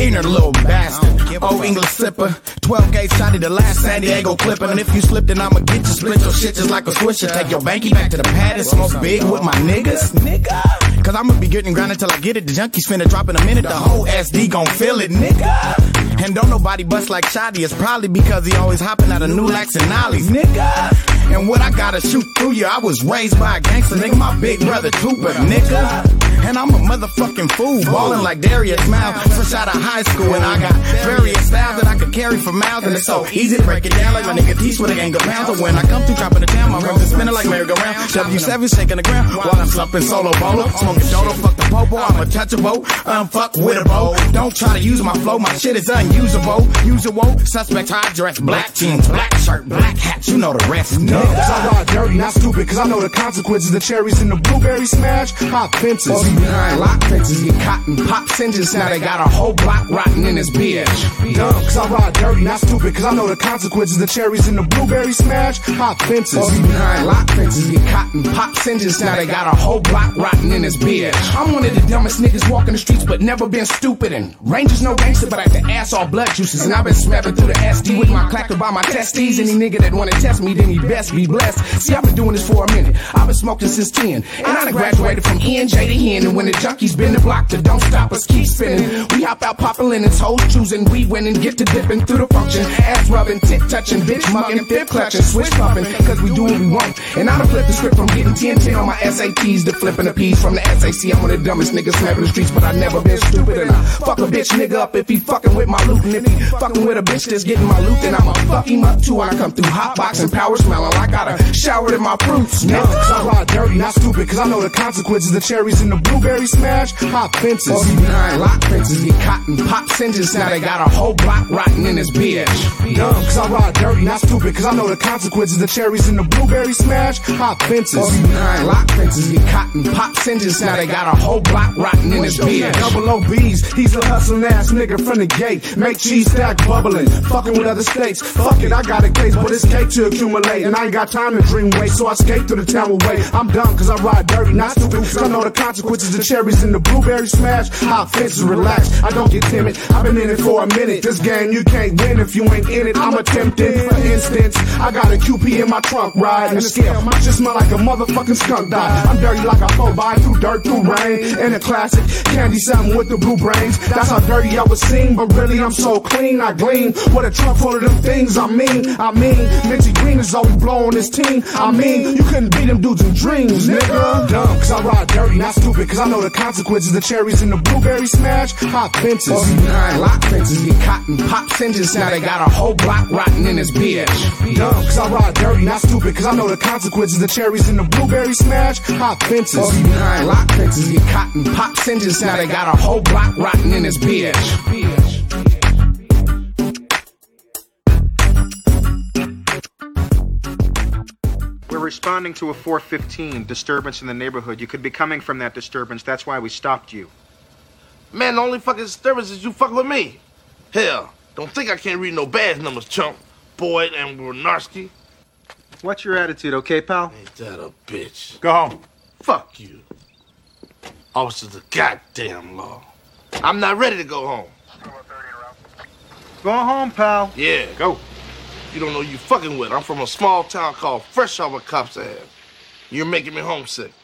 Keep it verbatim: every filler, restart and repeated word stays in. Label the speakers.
Speaker 1: ignorant little bastard. Old English sipper, twelve gauge shotty, the last San Diego clipper. And if you slip, then I'ma get you, split your shit just like a swisher. Take your banky back to the pad and smoke big with my niggas, nigga. Cause I'ma be getting ground until I get it. The junkies finna drop in a minute, the whole S D gon' feel it, nigga. And don't nobody bust like Shotty, it's probably because he always hopping out of new lax and ollies, nigga. And what I gotta shoot through you, I was raised by a gangster, nigga, my big brother Cooper, nigga. And I'm a motherfucking fool, ballin' like Darius Mal, fresh out of high school. And I got various styles that I could carry for miles, and it's so easy to break it down like my nigga Teach with a gang of pounds. And when I come through dropping the town, my rims are spinning like merry-go-round. W seven shaking the ground while I'm slumping solo bolo, smoking dodo, fuck the popo, I'm untouchable, unfuck with a bow. Don't try to use my flow, my shit is unusable. Usual suspect, high dress, black jeans, black shirt, black hat, you know the rest. No,
Speaker 2: cause I ride dirty, not stupid, cause I know the consequences. The cherries in the blueberry smash, hot fences. Behind lock fences, get caught and pop engines. Now they got a whole block rotting in this bitch. Dumb, cause I ride dirty, not stupid, cause I know the consequences. The cherries in the blueberry smash, hot fences. Behind lock fences, get caught and pop engines. Now they got a whole block rotting in this bitch. I'm one of the dumbest niggas walking the streets, but never been stupid. And Rangers no gangster, but I have to ass all blood juices. And I've been smapping through the S D with my clacker by my testes. Any nigga that wanna test me, then he best be blessed. See, I've been doing this for a minute. I've been smoking since ten. And I done graduated from E N J to Hen. And when the junkies been the block to don't stop us, keep spinning. We hop out poppin' linens, hoes choosing, we winning, get to dipping through the function. Ass rubbing, tit touching, bitch mugging, fifth clutching, switch pumping, cause we do what we want. And I done flipped the script from getting ten ten on my S A Ts to flipping the P's from the S A C. I'm one of the dumbest niggas snapping the streets, but I never been stupid. And I fuck a bitch nigga up if he fucking with my loot. And if he fucking with a bitch that's getting my loot, then I'ma fuck him up too. When I come through hot boxing, power smelling like I done showered in my fruits. Nigga, cause I ride dirty, not stupid, cause I know the consequences. The cherries in the blueberry smash, hot fences. Behind lock fences, get caught and pop engines. Now they got a whole block rotting in this bitch. Dumb, cause I ride dirty, not stupid, cause I know the consequences. The cherries in the blueberry smash, hot fences. Behind lock fences, get caught and pop engines. Now they got a whole block rotting in this bitch. Double O B's, he's a hustling ass nigga from the gate. Make cheese stack bubbling, fucking with other states. Fuck it, I got a case, but it's cake to accumulate. And I ain't got time to dream weight, so I skate through the town with weight. I'm dumb cause I ride dirty, not stupid, cause I know the consequences. The cherries in the blueberry smash, hot fences, relax, I don't get timid. I've been in it for a minute. This game you can't win if you ain't in it. I'm attempting. For instance, I got a Q P in my trunk, riding the scale. My shit smell like a motherfucking skunk dye. I'm dirty like I fall by through dirt, through rain. In a classic, candy something with the blue brains. That's how dirty I was seen, but really I'm so clean. I gleam with a trunk full of them things. I mean, I mean, Minty Green is always blowing his team. I mean, you couldn't beat them dudes in dreams, nigga. Dumb, cause I ride dirty, not stupid, cause I know the consequences. The cherries in the blueberry smash, hot fences. Behind lock fences, get caught and pop engines. Now they got a whole block rotting in this bitch. Dumb, cause I ride dirty, not stupid, cause I know the consequences. The cherries in the blueberry smash, hot fences. Behind lock fences, get caught and pop engines. Now they got a whole block rotting in this bitch.
Speaker 3: We're responding to a four fifteen disturbance in the neighborhood. You could be coming from that disturbance. That's why we stopped you.
Speaker 4: Man, the only fucking disturbance is you fucking with me. Hell, don't think I can't read no badge numbers, chump. Boyd and Warnarski.
Speaker 3: What's your attitude, okay, pal?
Speaker 4: Ain't that a bitch?
Speaker 3: Go home.
Speaker 4: Fuck you. Officers of the goddamn law. I'm not ready to go home.
Speaker 3: Go home, pal.
Speaker 4: Yeah, go. You don't know who you fucking with. I'm from a small town called Fresh Off a Cop's Ass. You're making me homesick.